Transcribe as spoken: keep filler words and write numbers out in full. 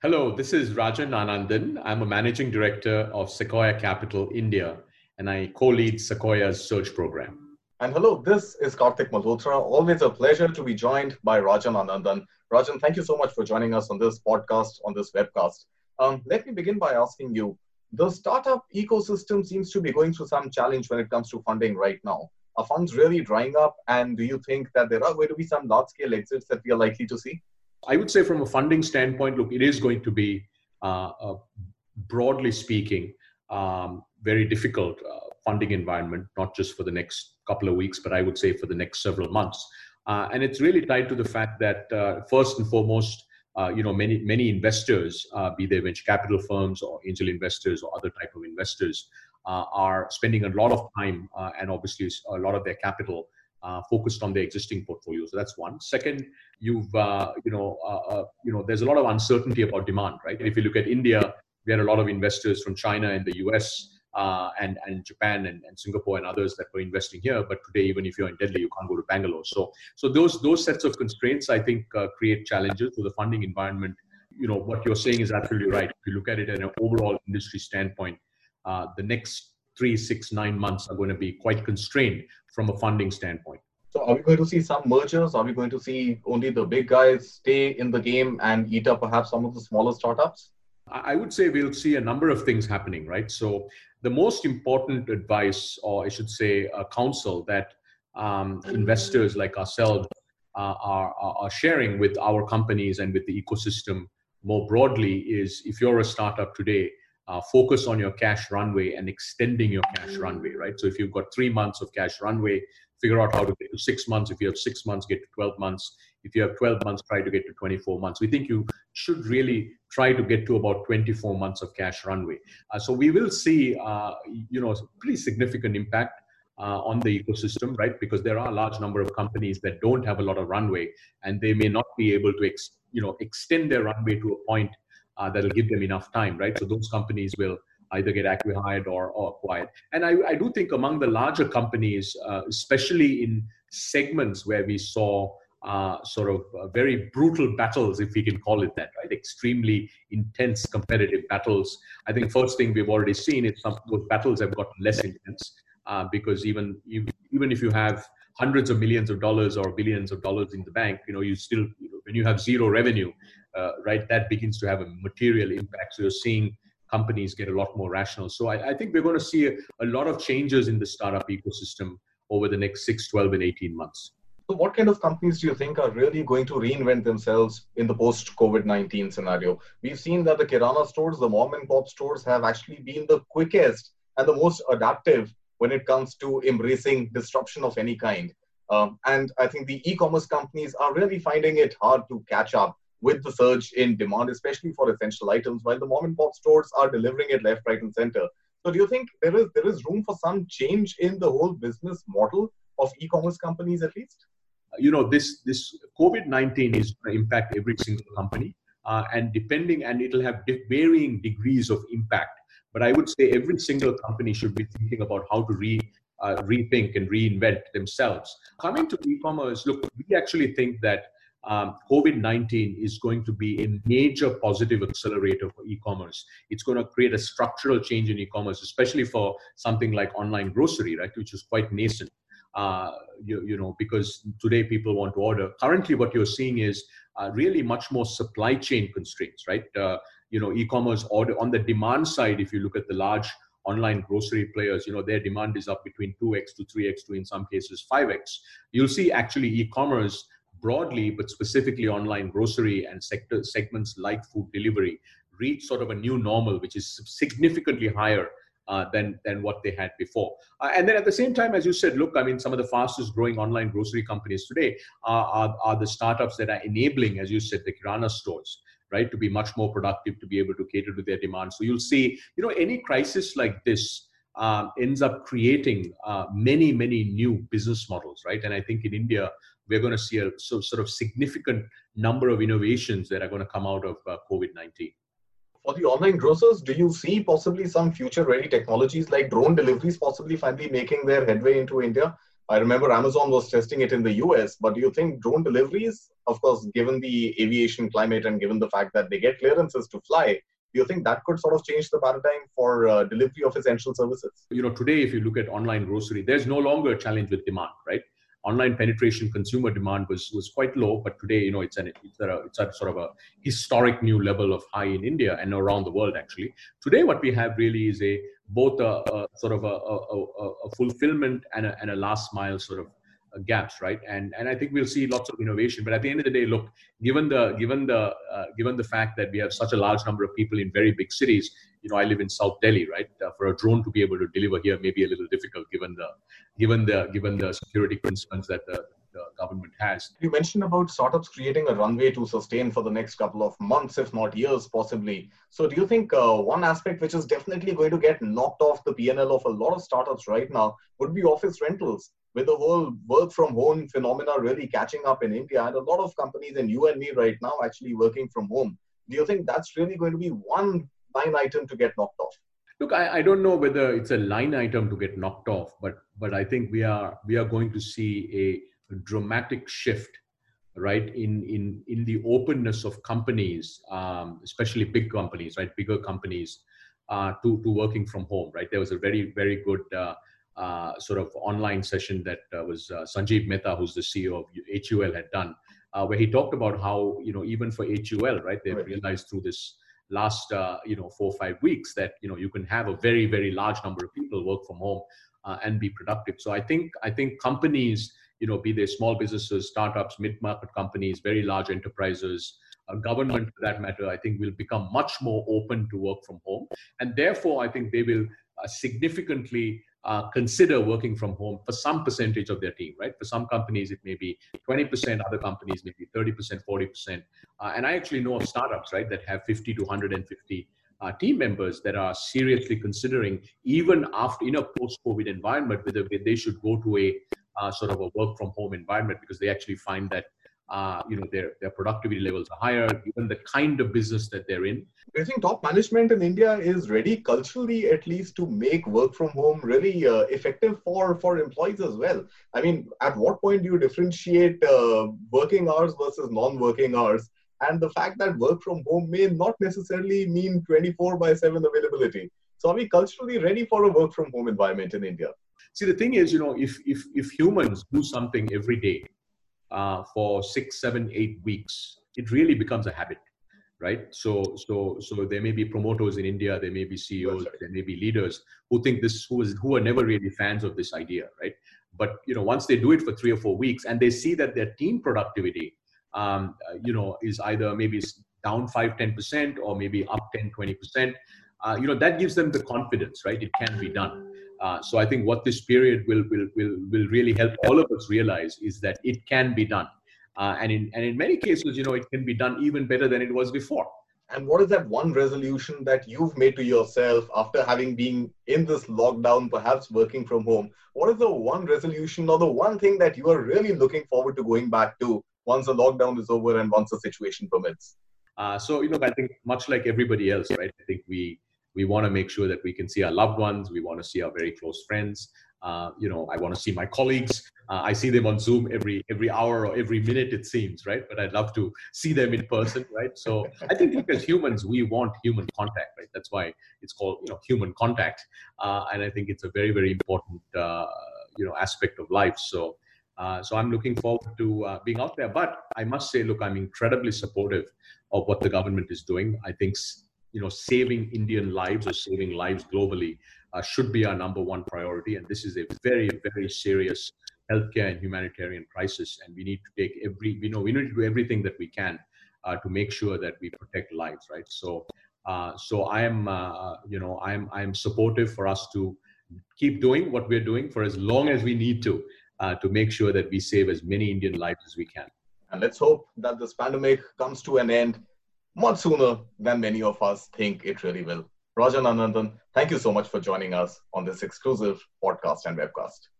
Hello, this is Rajan Anandan. I'm a managing director of Sequoia Capital India, and I co-lead Sequoia's search program. And hello, this is Karthik Malhotra. Always a pleasure to be joined by Rajan Anandan. Rajan, thank you so much for joining us on this podcast, on this webcast. Um, let me begin by asking you, the startup ecosystem seems to be going through some challenge when it comes to funding right now. Are funds really drying up? And do you think that there are going to be some large-scale exits that we are likely to see? I would say from a funding standpoint, look, it is going to be, uh, uh, broadly speaking, um, very difficult uh, funding environment, not just for the next couple of weeks, but I would say for the next several months. Uh, and it's really tied to the fact that uh, first and foremost, uh, you know, many many investors, uh, be they venture capital firms or angel investors or other type of investors, uh, are spending a lot of time uh, and obviously a lot of their capital Uh, focused on their existing portfolio. So that's one. Second, you've, uh, you know, uh, uh, you know, there's a lot of uncertainty about demand, right? If you look at India, we had a lot of investors from China and the U S uh, and, and Japan and, and Singapore and others that were investing here. But today, even if you're in Delhi, you can't go to Bangalore. So, so those, those sets of constraints, I think, uh, create challenges to the funding environment. You know, what you're saying is absolutely right. If you look at it in an overall industry standpoint, uh, the next three, six, nine months are going to be quite constrained from a funding standpoint. So are we going to see some mergers? Are we going to see only the big guys stay in the game and eat up perhaps some of the smaller startups? I would say we'll see a number of things happening, right? So the most important advice, or I should say a counsel that um, investors like ourselves uh, are, are sharing with our companies and with the ecosystem more broadly is, if you're a startup today, Uh, focus on your cash runway and extending your cash runway, right? So if you've got three months of cash runway, figure out how to get to six months. If you have six months, get to twelve months. If you have twelve months, try to get to twenty-four months. We think you should really try to get to about twenty-four months of cash runway. Uh, so we will see, uh, you know, pretty significant impact uh, on the ecosystem, right? Because there are a large number of companies that don't have a lot of runway, and they may not be able to, ex- you know, extend their runway to a point Uh, that'll give them enough time, right? So those companies will either get acquired or, or acquired. And I, I do think among the larger companies, uh, especially in segments where we saw uh, sort of uh, very brutal battles, if we can call it that, right? Extremely intense competitive battles. I think first thing we've already seen is some of those battles have gotten less intense uh, because even, even if you have hundreds of millions of dollars or billions of dollars in the bank, you know, you still, you know, when you have zero revenue, uh, right, that begins to have a material impact. So you're seeing companies get a lot more rational. So I, I think we're going to see a, a lot of changes in the startup ecosystem over the next six, twelve, and eighteen months. So what kind of companies do you think are really going to reinvent themselves in the post-COVID nineteen scenario? We've seen that the Kirana stores, the mom and pop stores have actually been the quickest and the most adaptive when it comes to embracing disruption of any kind. Um, and I think the e-commerce companies are really finding it hard to catch up with the surge in demand, especially for essential items, while the mom and pop stores are delivering it left, right, and center. So do you think there is there is room for some change in the whole business model of e-commerce companies at least? You know, this, this COVID nineteen is going to impact every single company uh, and depending, and it'll have varying degrees of impact. But I would say every single company should be thinking about how to re, uh, rethink and reinvent themselves. Coming to e-commerce, look, we actually think that um, COVID nineteen is going to be a major positive accelerator for e-commerce. It's going to create a structural change in e-commerce, especially for something like online grocery, right, which is quite nascent. Uh, you, you know, because today people want to order. Currently, what you're seeing is uh, really much more supply chain constraints, right? Uh, you know, e-commerce order on the demand side, if you look at the large online grocery players, you know, their demand is up between two x to three x to, in some cases, five x. You'll see actually e-commerce broadly, but specifically online grocery and sector segments like food delivery reach sort of a new normal, which is significantly higher Uh, than than what they had before. Uh, and then at the same time, as you said, look, I mean, some of the fastest growing online grocery companies today are, are, are the startups that are enabling, as you said, the Kirana stores, right, to be much more productive, to be able to cater to their demand. So you'll see, you know, any crisis like this um, ends up creating uh, many, many new business models, right? And I think in India, we're going to see a so, sort of significant number of innovations that are going to come out of uh, COVID nineteen. For the online grocers, do you see possibly some future-ready technologies like drone deliveries possibly finally making their headway into India? I remember Amazon was testing it in the U S, but do you think drone deliveries, of course, given the aviation climate and given the fact that they get clearances to fly, do you think that could sort of change the paradigm for uh, delivery of essential services? You know, today, if you look at online grocery, there's no longer a challenge with demand, right? Online penetration, consumer demand was was quite low, but today, you know, it's an it's at a, it's at sort of a historic new level of high in India and around the world. Actually, today what we have really is a both a, a sort of a, a, a fulfillment and a, and a last mile sort of gaps, right? And and I think we'll see lots of innovation. But at the end of the day, look, given the given the uh, given the fact that we have such a large number of people in very big cities, you know, I live in South Delhi, right? Uh, for a drone to be able to deliver here may be a little difficult given the given the given the security concerns that the, the government has. You mentioned about startups creating a runway to sustain for the next couple of months, if not years, possibly. So do you think uh, one aspect which is definitely going to get knocked off the P and L of a lot of startups right now would be office rentals? With the whole work from home phenomena really catching up in India, and a lot of companies, and you and me right now, actually working from home, do you think that's really going to be one line item to get knocked off? Look, I, I don't know whether it's a line item to get knocked off, but but I think we are we are going to see a dramatic shift, right, in in in the openness of companies, um, especially big companies, right, bigger companies, uh, to to working from home, right. There was a very very good uh, uh, sort of online session that uh, was uh, Sanjeev Mehta, who's the C E O of H U L, had done, uh, where he talked about how, you know, even for H U L, right, they've right. realized through this last uh, you know four or five weeks that, you know, you can have a very very large number of people work from home uh, and be productive. So I think I think companies, you know, be they small businesses, startups, mid-market companies, very large enterprises, uh, government for that matter, I think will become much more open to work from home, and therefore I think they will uh, significantly uh, consider working from home for some percentage of their team, right? For some companies it may be twenty percent, other companies maybe thirty percent, forty percent. Uh, and I actually know of startups, right, that have fifty to one hundred fifty uh, team members that are seriously considering, even after in a post-COVID environment, whether they should go to a uh, sort of a work from home environment, because they actually find that uh, you know their their productivity levels are higher, given the kind of business that they're in. Do you think top management in India is ready culturally, at least, to make work from home really uh, effective for, for employees as well? I mean, at what point do you differentiate uh, working hours versus non-working hours? And the fact that work from home may not necessarily mean twenty-four by seven availability. So are we culturally ready for a work from home environment in India? See, the thing is, you know, if if if humans do something every day uh, for six, seven, eight weeks, it really becomes a habit, right? So so so there may be promoters in India, there may be C E Os, right. There may be leaders who think this, who is who are never really fans of this idea, right? But, you know, once they do it for three or four weeks and they see that their team productivity, um, uh, you know, is either maybe down five, ten percent or maybe up ten, twenty percent, uh, you know, that gives them the confidence, right? It can be done. Uh, so I think what this period will, will will will really help all of us realize is that it can be done, uh, and in and in many cases, you know, it can be done even better than it was before. And what is that one resolution that you've made to yourself after having been in this lockdown, perhaps working from home? What is the one resolution or the one thing that you are really looking forward to going back to once the lockdown is over and once the situation permits? Uh, so, you know, I think much like everybody else, right? I think we we want to make sure that we can see our loved ones. We want to see our very close friends. Uh, you know, I want to see my colleagues. Uh, I see them on Zoom every every hour or every minute, it seems, right? But I'd love to see them in person, right? So I think, look, as humans, we want human contact, right? That's why it's called, you know, human contact. Uh, and I think it's a very, very important, uh, you know, aspect of life. So, uh, so I'm looking forward to uh, being out there. But I must say, look, I'm incredibly supportive of what the government is doing. I think, you know, saving Indian lives or saving lives globally uh, should be our number one priority. And this is a very, very serious healthcare and humanitarian crisis. And we need to take every, you know, we need to do everything that we can uh, to make sure that we protect lives, right? So, uh, so I am, uh, you know, I'm, I'm supportive for us to keep doing what we're doing for as long as we need to, uh, to make sure that we save as many Indian lives as we can. And let's hope that this pandemic comes to an end much sooner than many of us think it really will. Rajan Anandan, thank you so much for joining us on this exclusive podcast and webcast.